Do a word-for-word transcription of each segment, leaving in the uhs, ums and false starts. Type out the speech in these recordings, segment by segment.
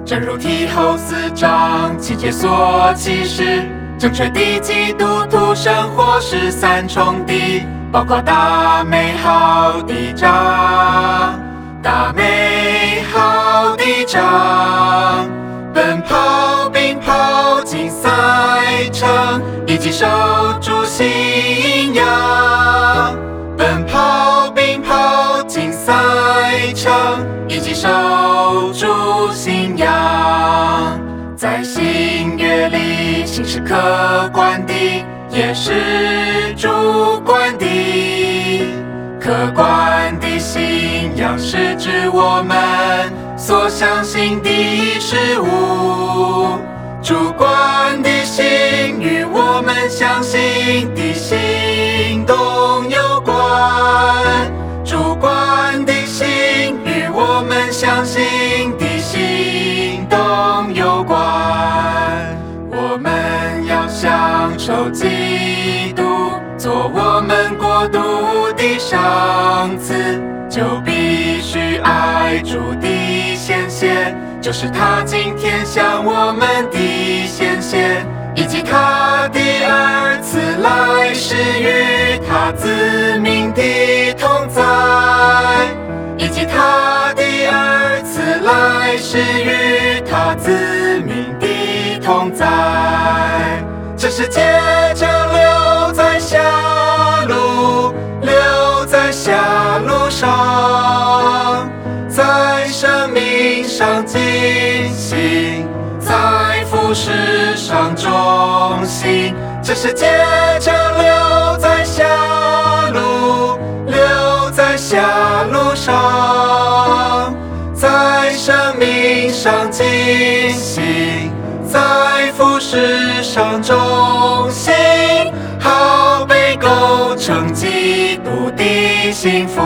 正如提后四章七节所启示，正确的基督徒生活是三重的，包括大美好的仗，大美好的仗，奔跑并跑进赛程，以及守住信仰。奔跑并跑进赛程，以及守住信仰。在新约里，信是客观的，也是主观的。客观的信仰是指我们所相信的事物，主观的信与我们相信的行动有关。主观的信与我们相信的行动有关。我们要享受基督做我们国度的赏赐，就必须爱主的显现，就是他今天向我们的显现，以及他的二次来是与他子民的同在，以及他的二次来是与他子民的同在。这是接着留在下路，留在下路上，在生命上进行，在服事上忠心。这是接着留在下路，留在下路上，在生命上进行，在服事上忠心，好被构成基督的幸福。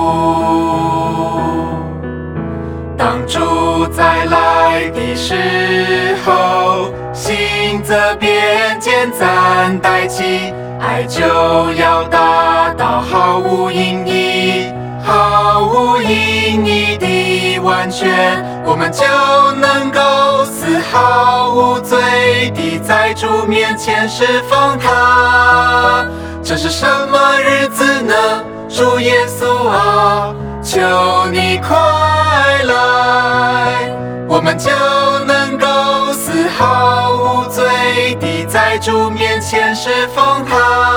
当主再来的时候，信则便见暂代起，爱就要达到毫无阴翳、毫无阴翳的完全，我们就能够丝毫无罪地在主面前侍奉他。这是什么日子呢？主耶稣啊，求你快来，我们就能够丝毫无罪地在主面前侍奉他。